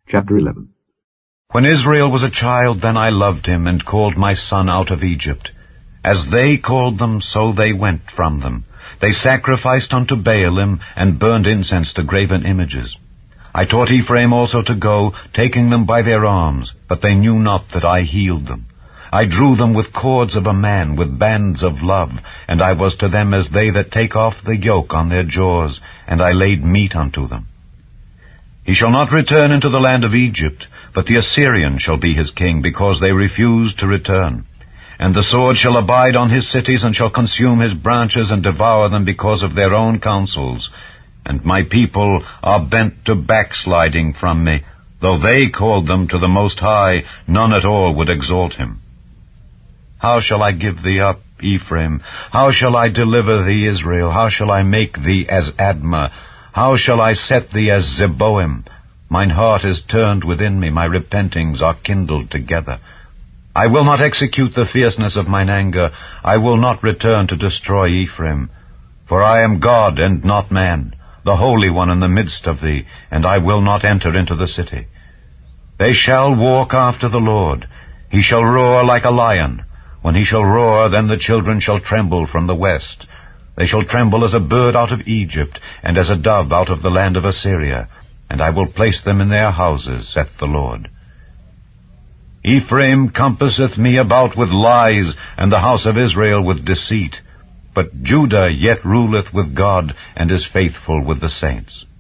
Chapter 11. When Israel was a child, then I loved him, and called my son out of Egypt. As they called them, so they went from them. They sacrificed unto Baalim, and burned incense to graven images. I taught Ephraim also to go, taking them by their arms, but they knew not that I healed them. I drew them with cords of a man, with bands of love, and I was to them as they that take off the yoke on their jaws, and I laid meat unto them. He shall not return into the land of Egypt, but the Assyrian shall be his king, because they refused to return. And the sword shall abide on his cities, and shall consume his branches, and devour them because of their own counsels. And my people are bent to backsliding from me. Though they called them to the Most High, none at all would exalt him. How shall I give thee up, Ephraim? How shall I deliver thee, Israel? How shall I make thee as Admah? How shall I set thee as Zeboim? Mine heart is turned within me, my repentings are kindled together. I will not execute the fierceness of mine anger. I will not return to destroy Ephraim. For I am God and not man, the Holy One in the midst of thee, and I will not enter into the city. They shall walk after the Lord. He shall roar like a lion. When he shall roar, then the children shall tremble from the west. They shall tremble as a bird out of Egypt, and as a dove out of the land of Assyria. And I will place them in their houses, saith the Lord. Ephraim compasseth me about with lies, and the house of Israel with deceit. But Judah yet ruleth with God, and is faithful with the saints.